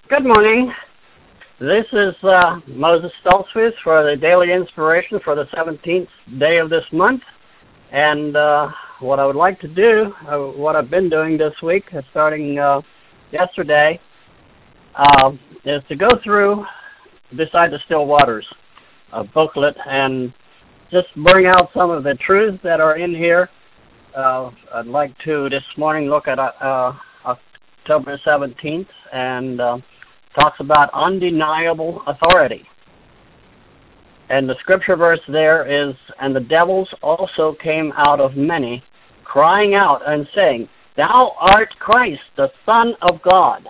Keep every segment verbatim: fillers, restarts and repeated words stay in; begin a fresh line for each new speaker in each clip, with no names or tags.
Good morning. This is uh, Moses Stoltzfus for the Daily Inspiration for the seventeenth day of this month. And uh, what I would like to do, uh, what I've been doing this week, uh, starting uh, yesterday, uh, is to go through Beside the Still Waters, a booklet, and just bring out some of the truths that are in here. Uh, I'd like to this morning look at uh, October seventeenth and uh, talks about undeniable authority. And the scripture verse there is, "And the devils also came out of many, crying out and saying, Thou art Christ, the Son of God.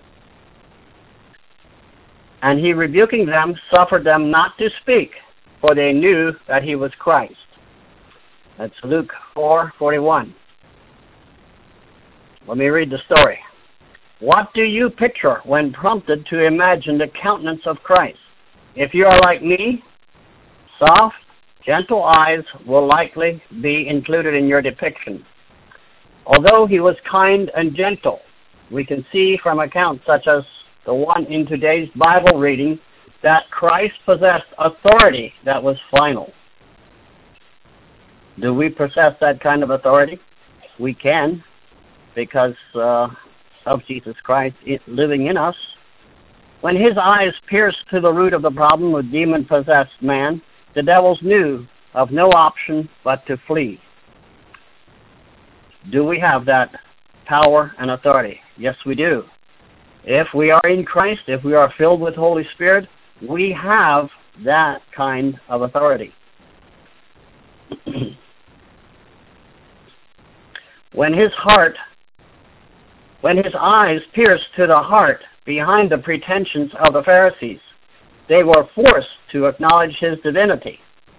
And he, rebuking them, suffered them not to speak, for they knew that he was Christ." That's Luke four forty-one. Let me read the story. "What do you picture when prompted to imagine the countenance of Christ? If you are like me, soft, gentle eyes will likely be included in your depiction. Although he was kind and gentle, we can see from accounts such as the one in today's Bible reading that Christ possessed authority that was final. Do we possess that kind of authority? We can, because uh, of Jesus Christ living in us. When his eyes pierced to the root of the problem with demon-possessed man, the devils knew of no option but to flee. Do we have that power and authority? Yes, we do. If we are in Christ, if we are filled with Holy Spirit, we have that kind of authority. When his heart, when his eyes pierced to the heart behind the pretensions of the Pharisees, they were forced to acknowledge his divinity.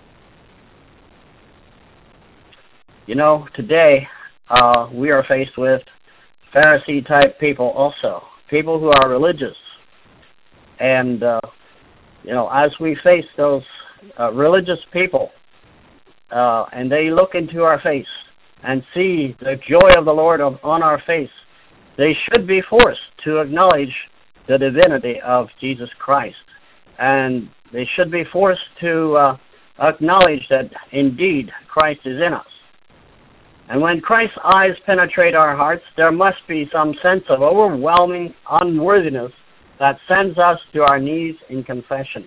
You know, today uh, we are faced with Pharisee-type people also, people who are religious. And, uh, you know, as we face those uh, religious people, uh, and they look into our face and see the joy of the Lord on our face, they should be forced to acknowledge the divinity of Jesus Christ. And they should be forced to uh, acknowledge that indeed Christ is in us. And when Christ's eyes penetrate our hearts, there must be some sense of overwhelming unworthiness that sends us to our knees in confession.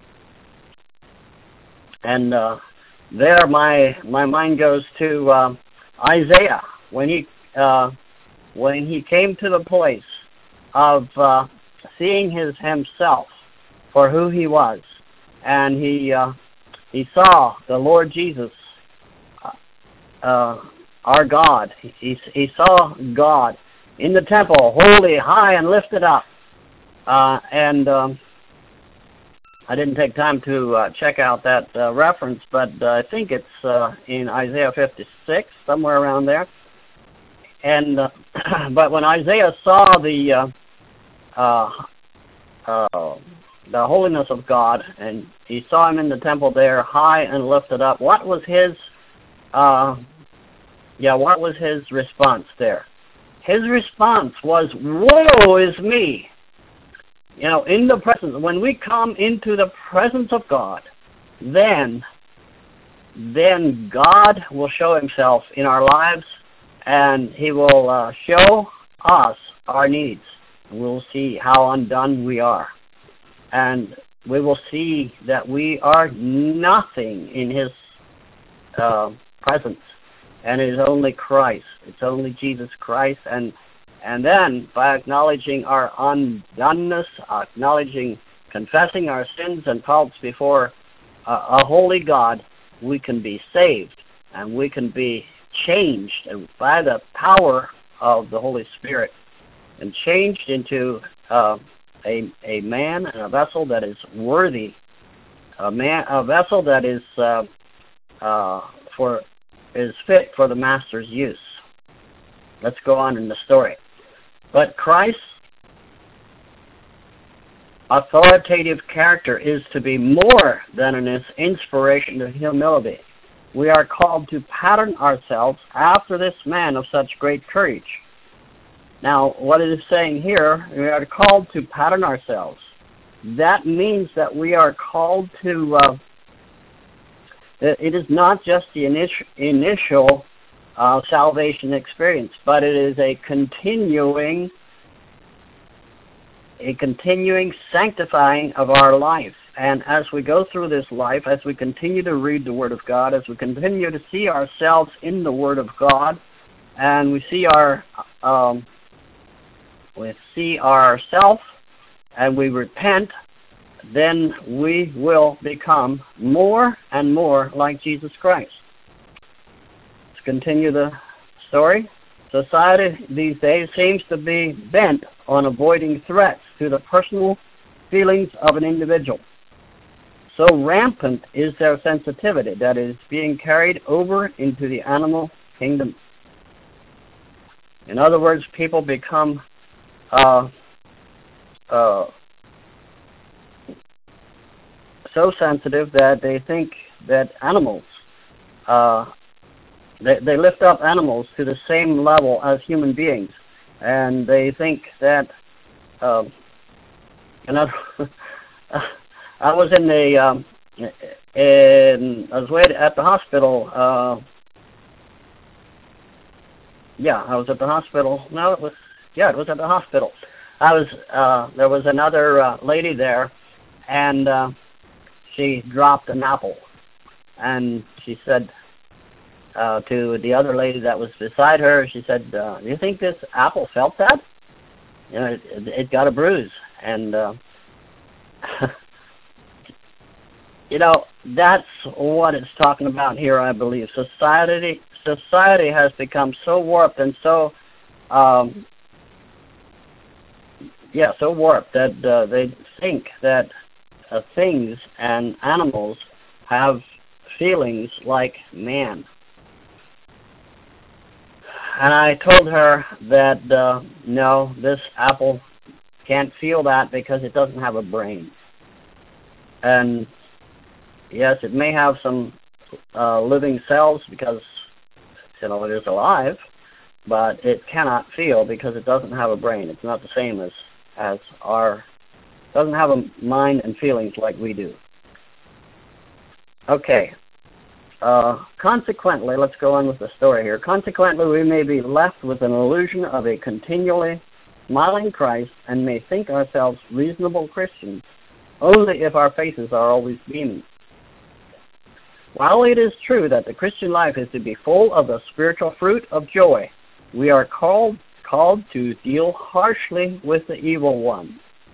And uh, there my my mind goes to uh, Isaiah when he uh, when he came to the place of uh, seeing his himself for who he was, and he uh, he saw the Lord Jesus, uh, our God. He he saw God in the temple, holy, high, and lifted up. Uh, and um, I didn't take time to uh, check out that uh, reference, but uh, I think it's uh, in Isaiah fifty-six, somewhere around there. And uh, but when Isaiah saw the uh, uh, uh, the holiness of God, and he saw him in the temple there, high and lifted up, what was his uh, yeah, what was his response there? His response was, "Woe is me!" You know, in the presence, when we come into the presence of God, then, then God will show himself in our lives, and he will uh, show us our needs. We'll see how undone we are. And we will see that we are nothing in his uh, presence. And it is only Christ. It's only Jesus Christ. And and then by acknowledging our undoneness, acknowledging, confessing our sins and faults before a, a holy God, we can be saved and we can be changed by the power of the Holy Spirit and changed into uh, a a man and a vessel that is worthy, a man, a vessel that is uh, uh, for is fit for the Master's use. Let's go on in the story. But Christ's authoritative character is to be more than an inspiration to humility. We are called to pattern ourselves after this man of such great courage. Now, what it is saying here, we are called to pattern ourselves. That means that we are called to, uh, it is not just the initial, initial uh, salvation experience, but it is a continuing, a continuing sanctifying of our life. And as we go through this life, as we continue to read the Word of God, as we continue to see ourselves in the Word of God, and we see our, um, we see ourselves, and we repent, then we will become more and more like Jesus Christ. Let's continue the story. Society these days seems to be bent on avoiding threats to the personal feelings of an individual. So rampant is their sensitivity that is being carried over into the animal kingdom. In other words, people become uh, uh, so sensitive that they think that animals, uh, they, they lift up animals to the same level as human beings, and they think that, uh, you know, I was in the, um, in, I was waiting at the hospital, uh, yeah, I was at the hospital, no, it was, yeah, it was at the hospital. I was, uh, there was another uh, lady there, and uh, she dropped an apple, and she said uh, to the other lady that was beside her, she said, uh, do you think this apple felt that? You know, it, it got a bruise, and uh, you know, that's what it's talking about here, I believe. Society, society has become so warped and so, um, yeah, so warped that uh, they think that uh, things and animals have feelings like man. And I told her that, uh, no, this apple can't feel that because it doesn't have a brain. And yes, it may have some uh, living cells because, you know, it is alive, but it cannot feel because it doesn't have a brain. It's not the same as, as our, doesn't have a mind and feelings like we do. Okay. Uh, consequently, let's go on with the story here. Consequently, we may be left with an illusion of a continually smiling Christ and may think ourselves reasonable Christians only if our faces are always beaming. While it is true that the Christian life is to be full of the spiritual fruit of joy, we are called called to deal harshly with the evil one.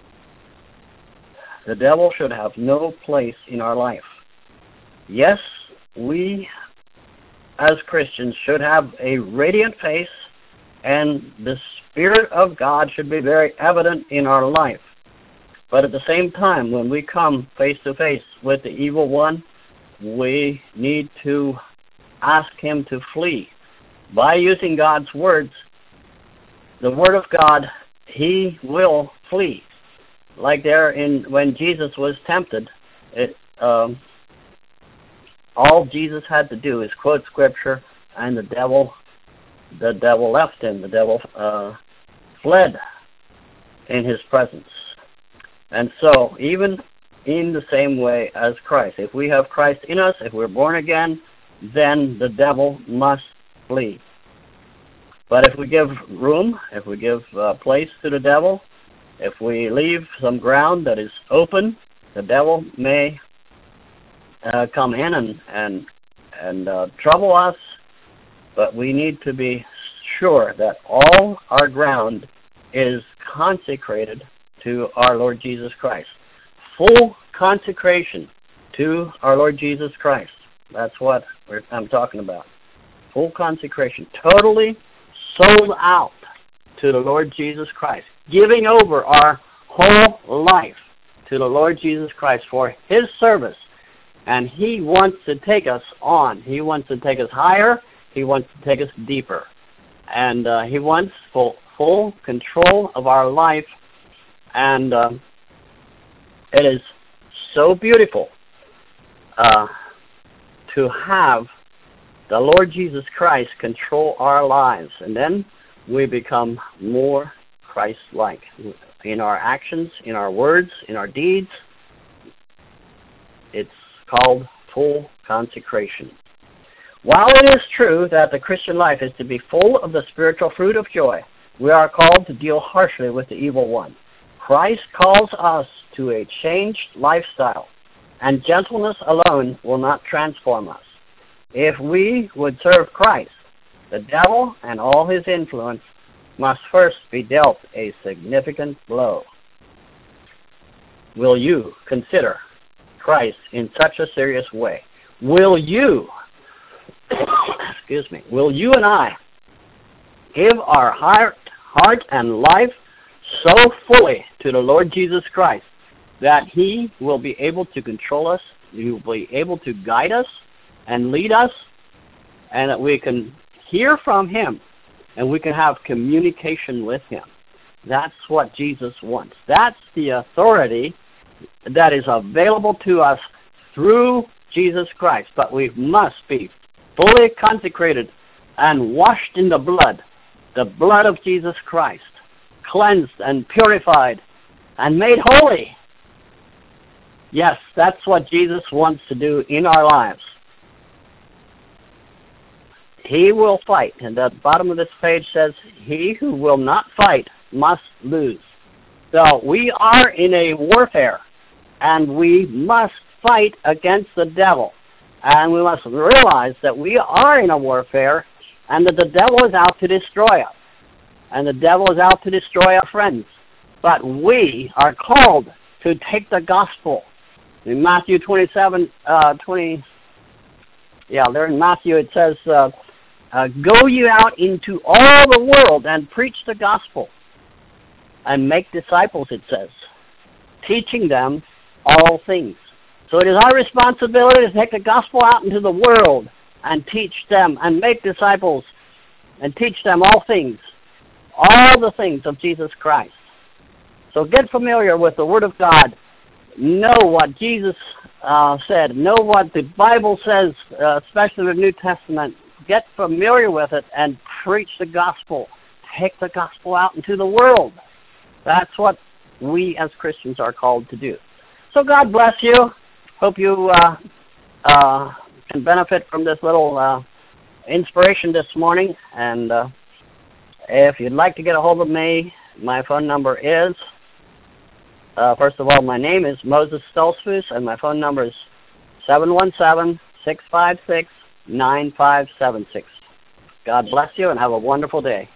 The devil should have no place in our life. Yes, we as Christians should have a radiant face, and the Spirit of God should be very evident in our life. But at the same time, when we come face to face with the evil one, we need to ask him to flee. By using God's words, the Word of God, he will flee. Like there in when Jesus was tempted, it, um, all Jesus had to do is quote Scripture, and the devil, the devil left him. The devil uh, fled in his presence. And so, even in the same way as Christ, if we have Christ in us, if we're born again, then the devil must flee. But if we give room, if we give uh, place to the devil, if we leave some ground that is open, the devil may uh, come in and and and uh, trouble us. But we need to be sure that all our ground is consecrated to our Lord Jesus Christ. Full consecration to our Lord Jesus Christ. That's what we're, I'm talking about. Full consecration. Totally sold out to the Lord Jesus Christ. Giving over our whole life to the Lord Jesus Christ for his service. And he wants to take us on. He wants to take us higher. He wants to take us deeper. And uh, he wants full, full control of our life. And uh, it is so beautiful uh, to have the Lord Jesus Christ control our lives. And then we become more Christ-like in our actions, in our words, in our deeds. It's called full consecration. While it is true that the Christian life is to be full of the spiritual fruit of joy, we are called to deal harshly with the evil one. Christ calls us to a changed lifestyle, and gentleness alone will not transform us. If we would serve Christ, the devil and all his influence must first be dealt a significant blow. Will you consider Christ in such a serious way? Will you, excuse me, will you and I give our heart, heart and life so fully to the Lord Jesus Christ that he will be able to control us, he will be able to guide us and lead us, and that we can hear from him and we can have communication with him? That's what Jesus wants. That's the authority that is available to us through Jesus Christ. But we must be fully consecrated and washed in the blood, the blood of Jesus Christ, cleansed and purified and made holy. Yes, that's what Jesus wants to do in our lives. He will fight. And the bottom of this page says, he who will not fight must lose. So we are in a warfare, and we must fight against the devil. And we must realize that we are in a warfare, and that the devil is out to destroy us. And the devil is out to destroy our friends. But we are called to take the gospel. In Matthew twenty-seven, uh, twenty, yeah, there in Matthew it says, uh, uh, go you out into all the world and preach the gospel and make disciples, it says, teaching them all things. So it is our responsibility to take the gospel out into the world and teach them and make disciples and teach them all things, all the things of Jesus Christ. So get familiar with the Word of God. Know what Jesus uh, said. Know what the Bible says, uh, especially the New Testament. Get familiar with it and preach the gospel. Take the gospel out into the world. That's what we as Christians are called to do. So God bless you. Hope you uh, uh, can benefit from this little uh, inspiration this morning. And uh, if you'd like to get a hold of me, my phone number is, uh, first of all, my name is Moses Stoltzfus, and my phone number is seven one seven, six five six, nine five seven six. God bless you and have a wonderful day.